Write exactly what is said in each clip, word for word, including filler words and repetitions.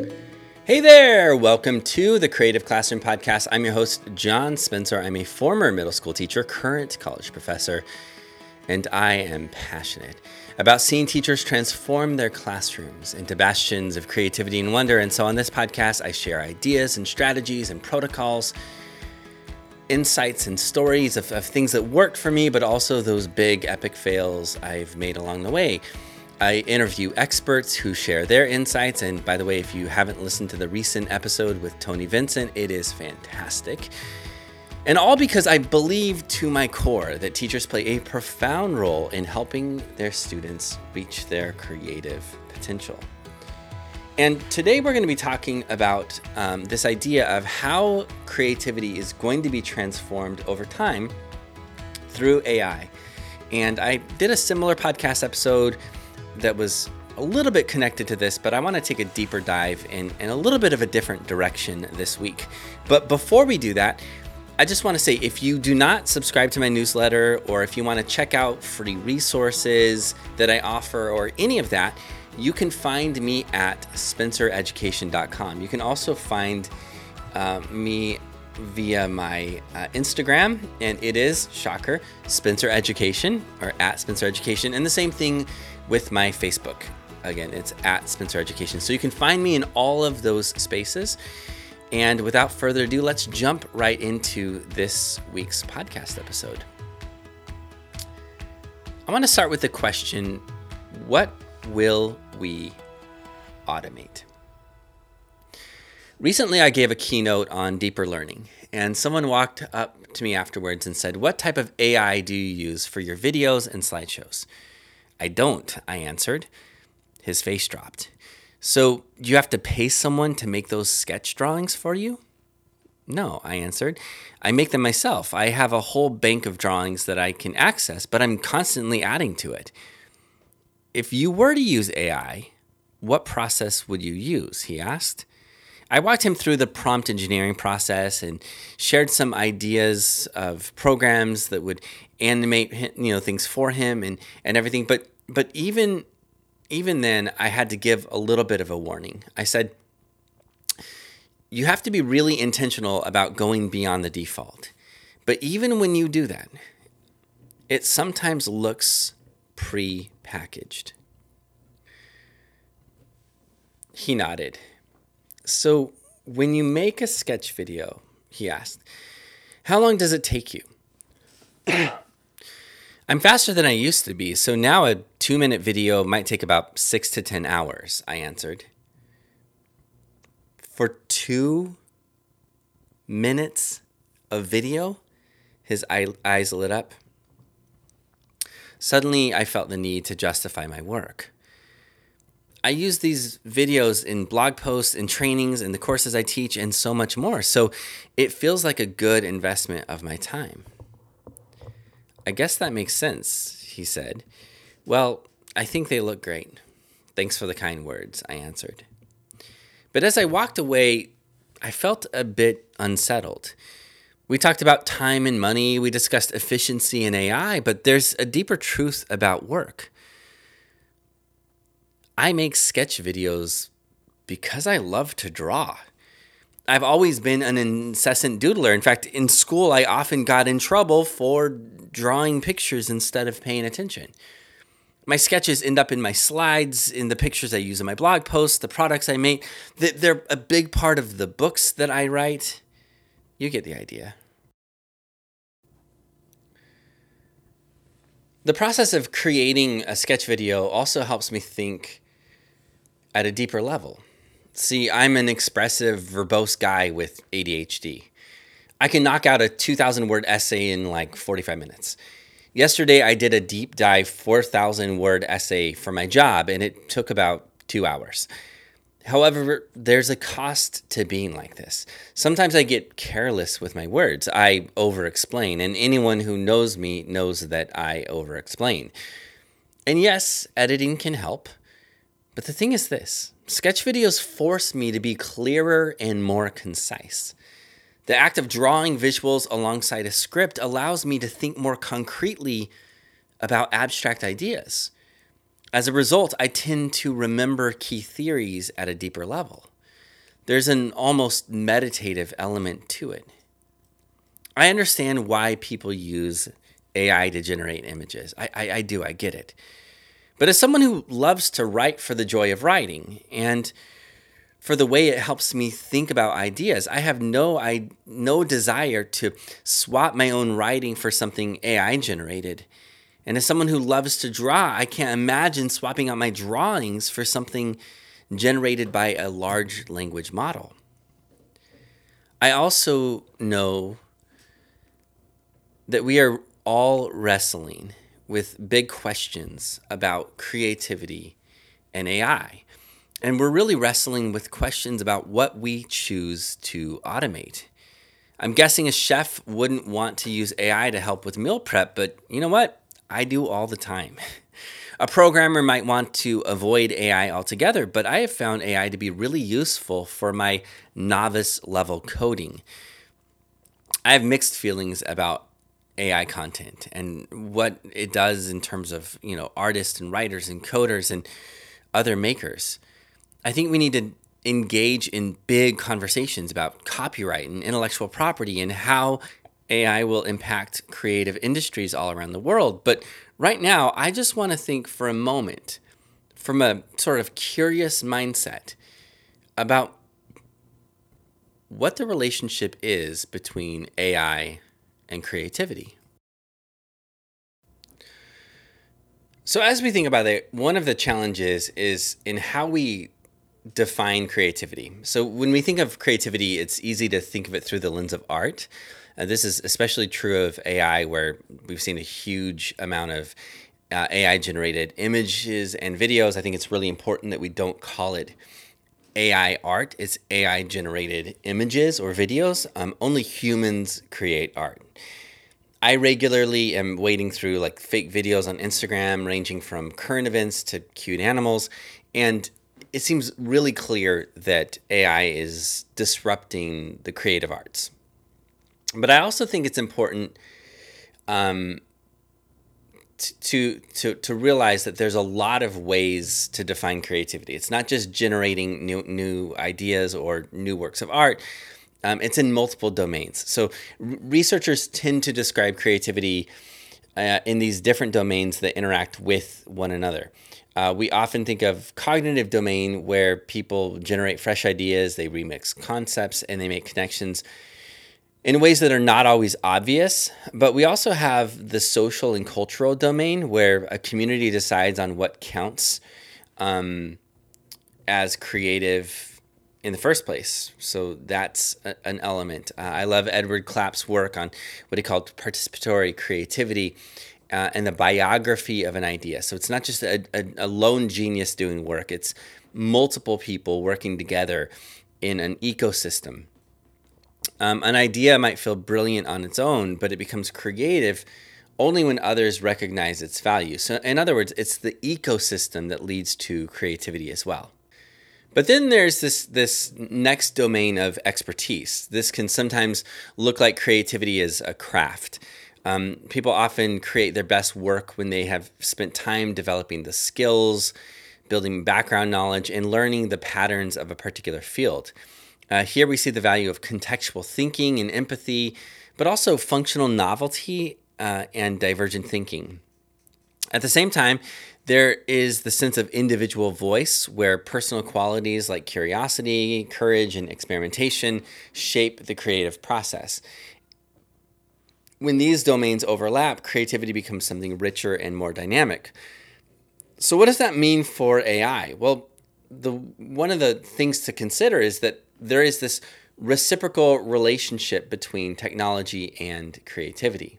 Hey there! Welcome to the Creative Classroom Podcast. I'm your host, John Spencer. I'm a former middle school teacher, current college professor, and I am passionate about seeing teachers transform their classrooms into bastions of creativity and wonder. And so on this podcast, I share ideas and strategies and protocols, insights and stories of, of things that worked for me, but also those big epic fails I've made along the way. I interview experts who share their insights. And by the way, if you haven't listened to the recent episode with Tony Vincent, it is fantastic. And all because I believe to my core that teachers play a profound role in helping their students reach their creative potential. And today we're going to be talking about um, this idea of how creativity is going to be transformed over time through A I. And I did a similar podcast episode that was a little bit connected to this, but I want to take a deeper dive in, in a little bit of a different direction this week. But before we do that, I just want to say, if you do not subscribe to my newsletter, or if you want to check out free resources that I offer, or any of that, you can find me at spencer education dot com. You can also find uh, me via my uh, Instagram, and it is, shocker, Spencer Education, or at Spencer Education, and the same thing with my Facebook. Again, it's at Spencer Education. So you can find me in all of those spaces. And without further ado, let's jump right into this week's podcast episode. I want to start with the question, what will we automate? Recently, I gave a keynote on deeper learning, and someone walked up to me afterwards and said, "What type of A I do you use for your videos and slideshows?" "I don't," I answered. His face dropped. "So you have to pay someone to make those sketch drawings for you?" "No," I answered. "I make them myself. I have a whole bank of drawings that I can access, but I'm constantly adding to it." "If you were to use A I, what process would you use?" he asked. I walked him through the prompt engineering process and shared some ideas of programs that would animate, you know, things for him and, and everything. But but even even then, I had to give a little bit of a warning. I said, you have to be really intentional about going beyond the default. But even when you do that, it sometimes looks pre-packaged. He nodded. "So when you make a sketch video," he asked, "how long does it take you?" "I'm faster than I used to be, so now a two-minute video might take about six to ten hours, I answered. "For two minutes of video?" His eye, eyes lit up. Suddenly, I felt the need to justify my work. I use these videos in blog posts, in trainings, in the courses I teach, and so much more. So it feels like a good investment of my time. "I guess that makes sense," he said. "Well, I think they look great. Thanks for the kind words," I answered. But as I walked away, I felt a bit unsettled. We talked about time and money. We discussed efficiency and A I, but there's a deeper truth about work. I make sketch videos because I love to draw. I've always been an incessant doodler. In fact, in school, I often got in trouble for drawing pictures instead of paying attention. My sketches end up in my slides, in the pictures I use in my blog posts, the products I make. They're a big part of the books that I write. You get the idea. The process of creating a sketch video also helps me think at a deeper level. See, I'm an expressive, verbose guy with A D H D. I can knock out a two thousand word essay in like forty-five minutes. Yesterday, I did a deep dive four thousand word essay for my job, and it took about two hours. However, there's a cost to being like this. Sometimes I get careless with my words. I over-explain, and anyone who knows me knows that I over-explain. And yes, editing can help. But the thing is this, sketch videos force me to be clearer and more concise. The act of drawing visuals alongside a script allows me to think more concretely about abstract ideas. As a result, I tend to remember key theories at a deeper level. There's an almost meditative element to it. I understand why people use A I to generate images. I, I, I do, I get it. But as someone who loves to write for the joy of writing and for the way it helps me think about ideas, I have no I, no desire to swap my own writing for something A I generated. And as someone who loves to draw, I can't imagine swapping out my drawings for something generated by a large language model. I also know that we are all wrestling with big questions about creativity and A I. And we're really wrestling with questions about what we choose to automate. I'm guessing a chef wouldn't want to use A I to help with meal prep, but you know what? I do all the time. A programmer might want to avoid A I altogether, but I have found A I to be really useful for my novice level coding. I have mixed feelings about A I content and what it does in terms of, you know, artists and writers and coders and other makers. I think we need to engage in big conversations about copyright and intellectual property and how A I will impact creative industries all around the world. But right now, I just want to think for a moment from a sort of curious mindset about what the relationship is between A I and creativity. So as we think about it, one of the challenges is in how we define creativity. So when we think of creativity, it's easy to think of it through the lens of art. Uh, this is especially true of A I, where we've seen a huge amount of uh, A I-generated images and videos. I think it's really important that we don't call it A I art. It's A I-generated images or videos. Um, only humans create art. I regularly am wading through like fake videos on Instagram, ranging from current events to cute animals, and it seems really clear that A I is disrupting the creative arts. But I also think it's important um, to, to to realize that there's a lot of ways to define creativity. It's not just generating new new ideas or new works of art. Um, it's in multiple domains. So r- researchers tend to describe creativity uh, in these different domains that interact with one another. Uh, we often think of cognitive domain, where people generate fresh ideas, they remix concepts, and they make connections in ways that are not always obvious. But we also have the social and cultural domain, where a community decides on what counts um, as creative in the first place. So that's a, an element. Uh, I love Edward Clapp's work on what he called participatory creativity uh, and the biography of an idea. So it's not just a, a, a lone genius doing work. It's multiple people working together in an ecosystem. Um, an idea might feel brilliant on its own, but it becomes creative only when others recognize its value. So in other words, it's the ecosystem that leads to creativity as well. But then there's this this next domain of expertise. This can sometimes look like creativity as a craft. Um, people often create their best work when they have spent time developing the skills, building background knowledge, and learning the patterns of a particular field. Uh, here we see the value of contextual thinking and empathy, but also functional novelty uh, and divergent thinking. At the same time, there is the sense of individual voice, where personal qualities like curiosity, courage, and experimentation shape the creative process. When these domains overlap, creativity becomes something richer and more dynamic. So what does that mean for A I? Well, the one of the things to consider is that there is this reciprocal relationship between technology and creativity.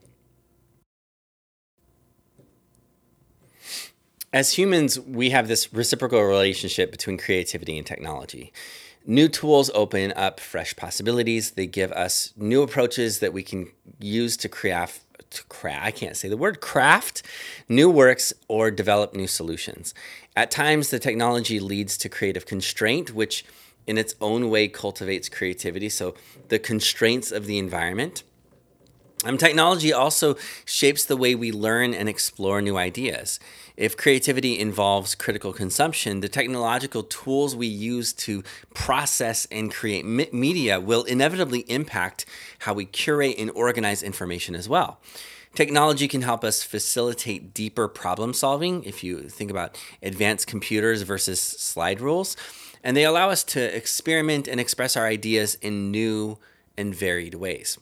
As humans, we have this reciprocal relationship between creativity and technology. New tools open up fresh possibilities. They give us new approaches that we can use to craft, to craft, I can't say the word, craft new works or develop new solutions. At times, the technology leads to creative constraint, which in its own way cultivates creativity. So the constraints of the environment. Um, technology also shapes the way we learn and explore new ideas. If creativity involves critical consumption, the technological tools we use to process and create me- media will inevitably impact how we curate and organize information as well. Technology can help us facilitate deeper problem solving if you think about advanced computers versus slide rules, and they allow us to experiment and express our ideas in new and varied ways.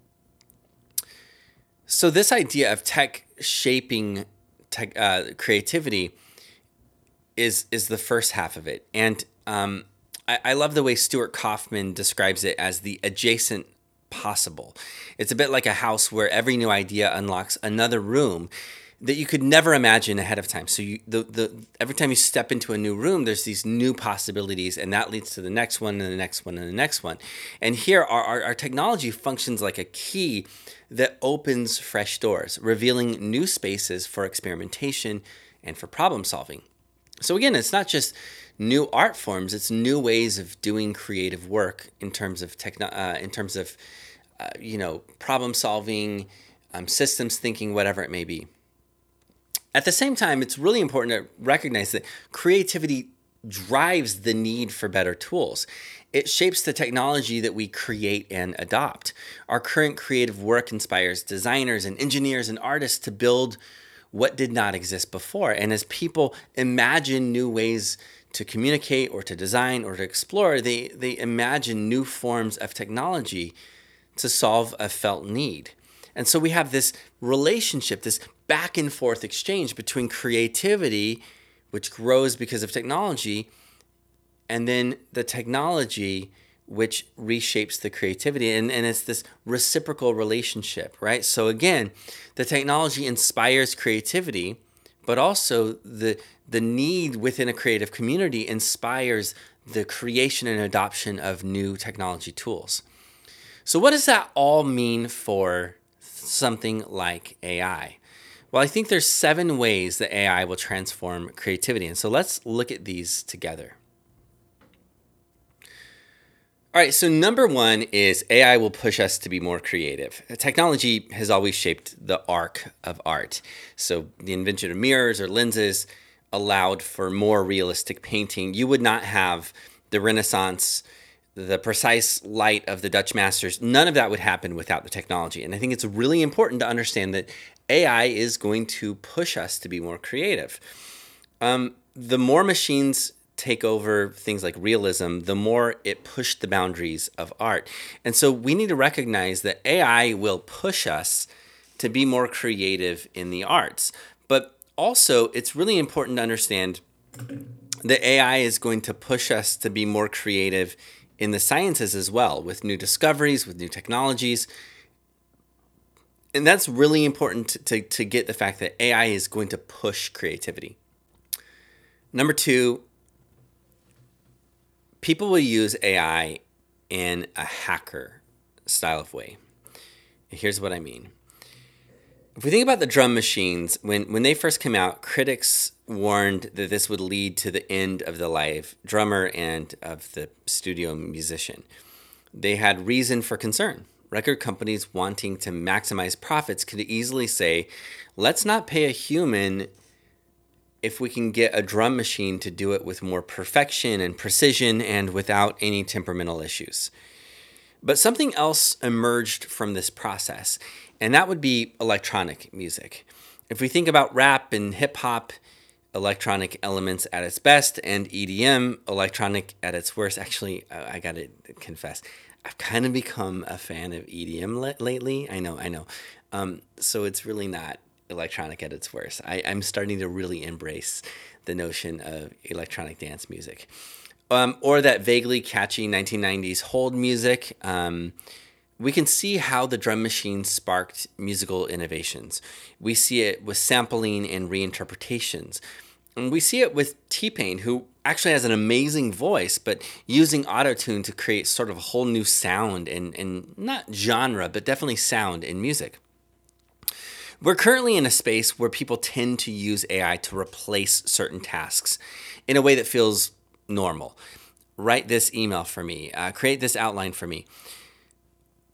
So this idea of tech shaping tech, uh, creativity is is the first half of it, and um, I, I love the way Stuart Kaufman describes it as the adjacent possible. It's a bit like a house where every new idea unlocks another room that you could never imagine ahead of time. So you, the the every time you step into a new room, there's these new possibilities, and that leads to the next one and the next one and the next one. And here, our our, our technology functions like a key that opens fresh doors, revealing new spaces for experimentation and for problem solving. So again, it's not just new art forms; it's new ways of doing creative work in terms of techno, uh, in terms of uh, you know problem solving, um, systems thinking, whatever it may be. At the same time, it's really important to recognize that creativity drives the need for better tools. It shapes the technology that we create and adopt. Our current creative work inspires designers and engineers and artists to build what did not exist before. And as people imagine new ways to communicate or to design or to explore, they, they imagine new forms of technology to solve a felt need. And so we have this relationship, this back and forth exchange between creativity, which grows because of technology, and then the technology, which reshapes the creativity. And, and it's this reciprocal relationship, right? So again, the technology inspires creativity, but also the, the need within a creative community inspires the creation and adoption of new technology tools. So what does that all mean for something like A I? Well, I think there's seven ways that A I will transform creativity. And so let's look at these together. All right, so number one is A I will push us to be more creative. Technology has always shaped the arc of art. So the invention of mirrors or lenses allowed for more realistic painting. You would not have the Renaissance, the precise light of the Dutch masters. None of that would happen without the technology. And I think it's really important to understand that A I is going to push us to be more creative. Um, the more machines take over things like realism, the more it pushed the boundaries of art. And so we need to recognize that A I will push us to be more creative in the arts. But also, it's really important to understand that A I is going to push us to be more creative in the sciences as well, with new discoveries, with new technologies. And that's really important to, to, to get the fact that A I is going to push creativity. Number two, people will use A I in a hacker style of way. Here's what I mean. If we think about the drum machines, when, when they first came out, critics warned that this would lead to the end of the live drummer and of the studio musician. They had reason for concern. Record companies wanting to maximize profits could easily say, let's not pay a human if we can get a drum machine to do it with more perfection and precision and without any temperamental issues. But something else emerged from this process, and that would be electronic music. If we think about rap and hip hop, electronic elements at its best, and E D M, electronic at its worst. Actually, I gotta confess, I've kind of become a fan of E D M le- lately. I know, I know. Um, so it's really not electronic at its worst. I, I'm starting to really embrace the notion of electronic dance music. Um, or that vaguely catchy nineteen nineties hold music. Um, we can see how the drum machine sparked musical innovations. We see it with sampling and reinterpretations. And we see it with T-Pain, who actually has an amazing voice, but using auto-tune to create sort of a whole new sound and, and not genre, but definitely sound in music. We're currently in a space where people tend to use A I to replace certain tasks in a way that feels normal. Write this email for me. Uh, create this outline for me.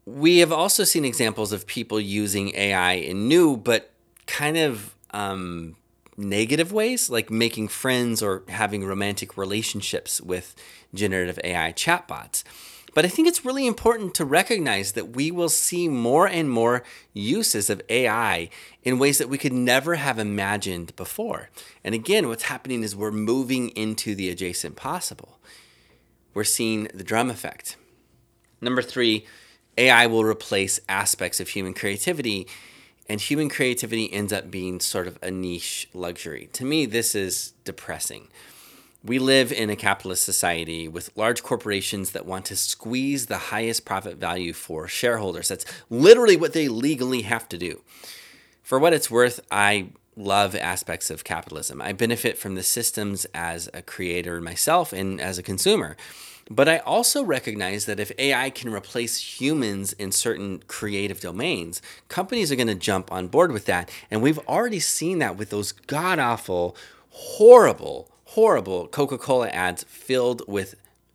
We have also seen examples of people using A I in new but kind of um, negative ways, like making friends or having romantic relationships with generative A I chatbots. But I think it's really important to recognize that we will see more and more uses of A I in ways that we could never have imagined before. And again, what's happening is we're moving into the adjacent possible. We're seeing the drum effect. Number three, A I will replace aspects of human creativity, and human creativity ends up being sort of a niche luxury. To me, this is depressing. We live in a capitalist society with large corporations that want to squeeze the highest profit value for shareholders. That's literally what they legally have to do. For what it's worth, I love aspects of capitalism. I benefit from the systems as a creator myself and as a consumer. But I also recognize that if A I can replace humans in certain creative domains, companies are going to jump on board with that. And we've already seen that with those god-awful, horrible, horrible Coca-Cola ads filled with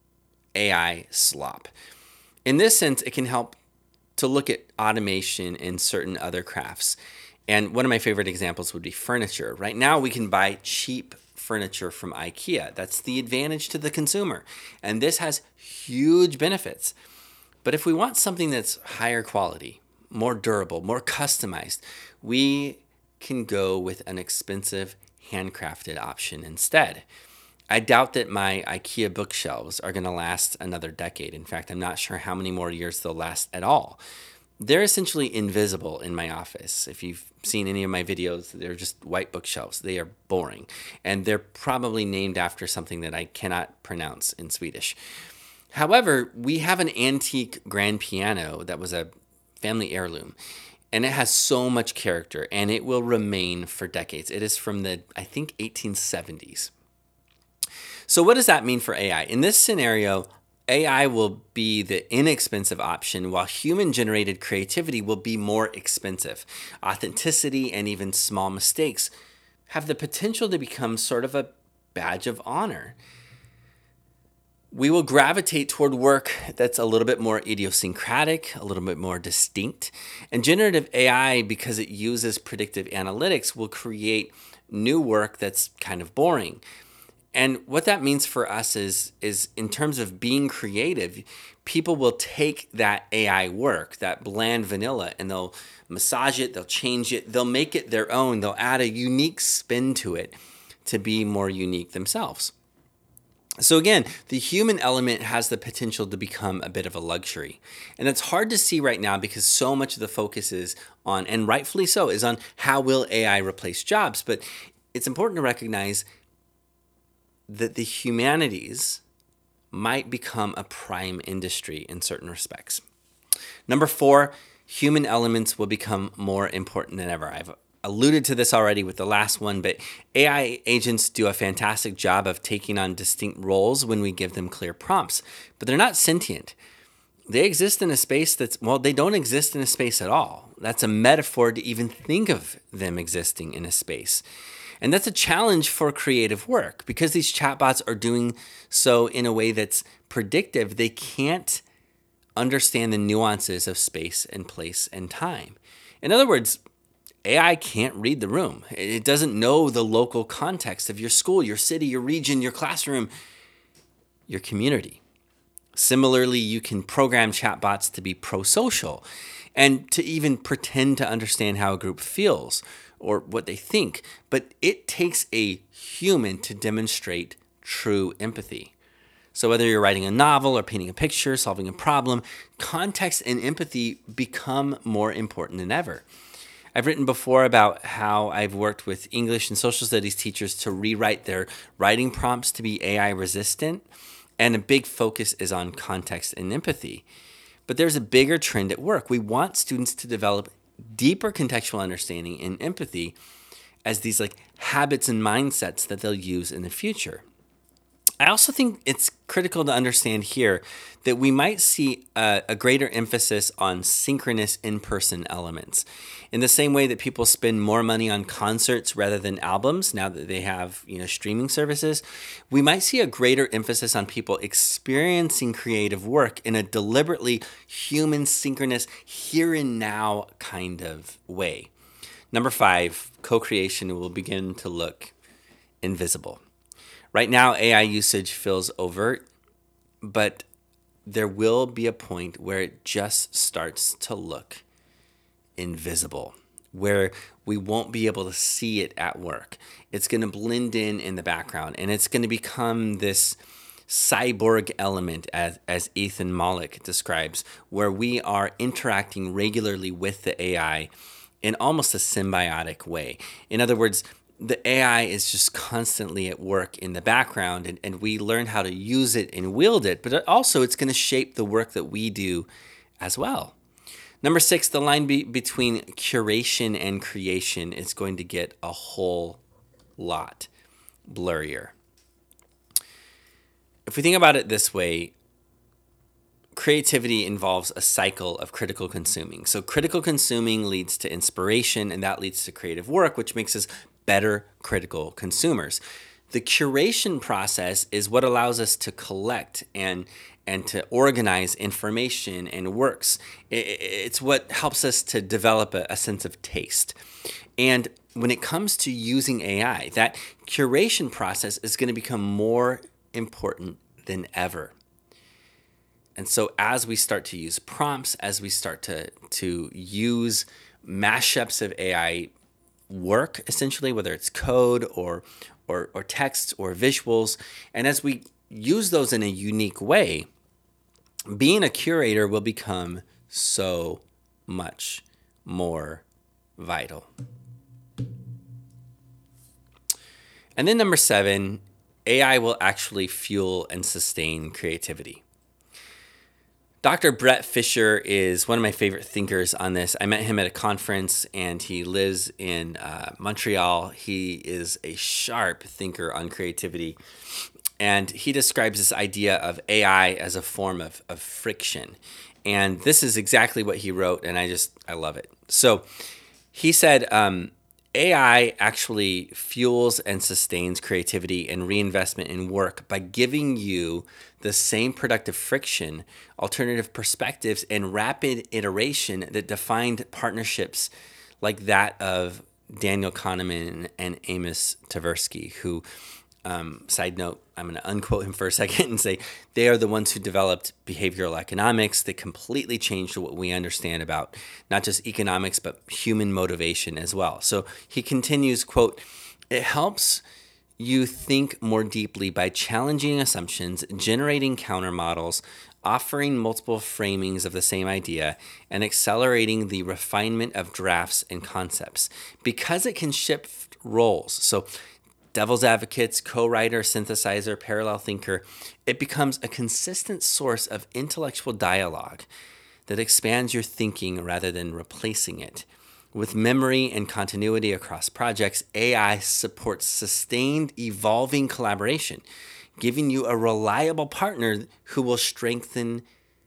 A I slop. In this sense, it can help to look at automation in certain other crafts. And one of my favorite examples would be furniture. Right now, we can buy cheap furniture from IKEA. That's the advantage to the consumer. And this has huge benefits. But if we want something that's higher quality, more durable, more customized, we can go with an expensive handcrafted option instead. I doubt that my IKEA bookshelves are going to last another decade. In fact, I'm not sure how many more years they'll last at all. They're essentially invisible in my office. If you've seen any of my videos, they're just white bookshelves. They are boring. And they're probably named after something that I cannot pronounce in Swedish. However, we have an antique grand piano that was a family heirloom. And it has so much character, and it will remain for decades. It is from the, I think, eighteen seventies. So what does that mean for A I? In this scenario, A I will be the inexpensive option, while human-generated creativity will be more expensive. Authenticity and even small mistakes have the potential to become sort of a badge of honor. We will gravitate toward work that's a little bit more idiosyncratic, a little bit more distinct. And generative A I, because it uses predictive analytics, will create new work that's kind of boring. And what that means for us is, is in terms of being creative, people will take that A I work, that bland vanilla, and they'll massage it, they'll change it, they'll make it their own, they'll add a unique spin to it to be more unique themselves. So again, the human element has the potential to become a bit of a luxury. And it's hard to see right now because so much of the focus is on, and rightfully so, is on how will A I replace jobs. But it's important to recognize that the humanities might become a prime industry in certain respects. Number four, human elements will become more important than ever. I've alluded to this already with the last one, but A I agents do a fantastic job of taking on distinct roles when we give them clear prompts, but they're not sentient. They exist in a space that's, well, they don't exist in a space at all. That's a metaphor to even think of them existing in a space. And that's a challenge for creative work because these chatbots are doing so in a way that's predictive. They can't understand the nuances of space and place and time. In other words, A I can't read the room. It doesn't know the local context of your school, your city, your region, your classroom, your community. Similarly, you can program chatbots to be pro-social and to even pretend to understand how a group feels or what they think. But it takes a human to demonstrate true empathy. So whether you're writing a novel or painting a picture, solving a problem, context and empathy become more important than ever. I've written before about how I've worked with English and social studies teachers to rewrite their writing prompts to be A I resistant, and a big focus is on context and empathy. But there's a bigger trend at work. We want students to develop deeper contextual understanding and empathy as these like habits and mindsets that they'll use in the future. I also think it's critical to understand here that we might see a, a greater emphasis on synchronous in-person elements. In the same way that people spend more money on concerts rather than albums now that they have, you know, streaming services, we might see a greater emphasis on people experiencing creative work in a deliberately human, synchronous, here and now kind of way. Number five, co-creation will begin to look invisible. Right now, A I usage feels overt, but there will be a point where it just starts to look invisible, where we won't be able to see it at work. It's going to blend in in the background, and it's going to become this cyborg element, as, as Ethan Mollick describes, where we are interacting regularly with the A I in almost a symbiotic way. In other words, the A I is just constantly at work in the background, and, and we learn how to use it and wield it, but also it's going to shape the work that we do as well. Number six, the line be, between curation and creation is going to get a whole lot blurrier. If we think about it this way, creativity involves a cycle of critical consuming. So critical consuming leads to inspiration, and that leads to creative work, which makes us better critical consumers. The curation process is what allows us to collect and and to organize information and works. It's what helps us to develop a, a sense of taste. And when it comes to using A I, that curation process is going to become more important than ever. And so as we start to use prompts, as we start to, to use mashups of A I work, essentially, whether it's code or, or, or text or visuals, and as we use those in a unique way, being a curator will become so much more vital. And then number seven, A I will actually fuel and sustain creativity. Doctor Brett Fisher is one of my favorite thinkers on this. I met him at a conference, and he lives in uh, Montreal. He is a sharp thinker on creativity, and he describes this idea of A I as a form of, of friction. And this is exactly what he wrote, and I just, I love it. So he said, um, A I actually fuels and sustains creativity and reinvestment in work by giving you the same productive friction, alternative perspectives, and rapid iteration that defined partnerships like that of Daniel Kahneman and Amos Tversky, who, um, side note, I'm going to unquote him for a second and say they are the ones who developed behavioral economics that completely changed what we understand about not just economics, but human motivation as well. So he continues, quote, "It helps you think more deeply by challenging assumptions, generating counter models, offering multiple framings of the same idea, and accelerating the refinement of drafts and concepts. Because it can shift roles, so devil's advocates, co-writer, synthesizer, parallel thinker, it becomes a consistent source of intellectual dialogue that expands your thinking rather than replacing it. With memory and continuity across projects, A I supports sustained, evolving collaboration, giving you a reliable partner who will strengthen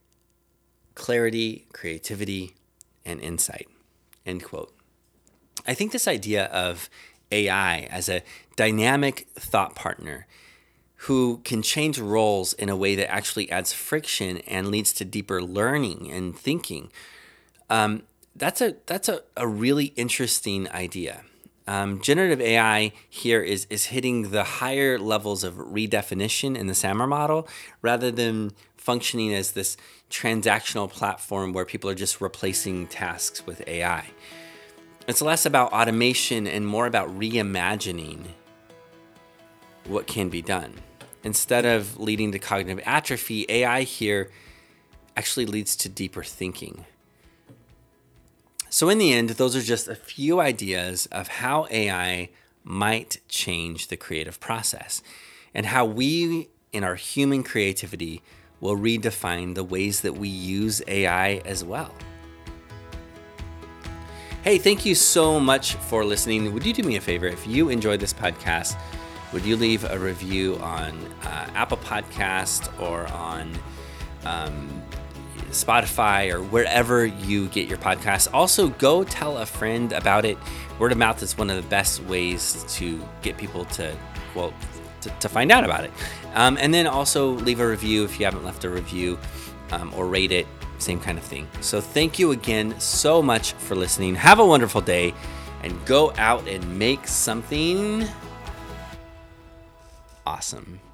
clarity, creativity, and insight." End quote. I think this idea of A I as a dynamic thought partner who can change roles in a way that actually adds friction and leads to deeper learning and thinking, um, That's a that's a, a really interesting idea. Um, generative A I here is is hitting the higher levels of redefinition in the SAMR model rather than functioning as this transactional platform where people are just replacing tasks with A I. It's less about automation and more about reimagining what can be done. Instead of leading to cognitive atrophy, A I here actually leads to deeper thinking. So in the end, those are just a few ideas of how A I might change the creative process and how we, in our human creativity, will redefine the ways that we use A I as well. Hey, thank you so much for listening. Would you do me a favor? If you enjoyed this podcast, would you leave a review on uh, Apple Podcast or on um, Spotify or wherever you get your podcasts. Also, go tell a friend about it. Word of mouth is one of the best ways to get people to, well, to, to find out about it. Um, and then also leave a review if you haven't left a review, um, or rate it, same kind of thing. So thank you again so much for listening. Have a wonderful day, and go out and make something awesome.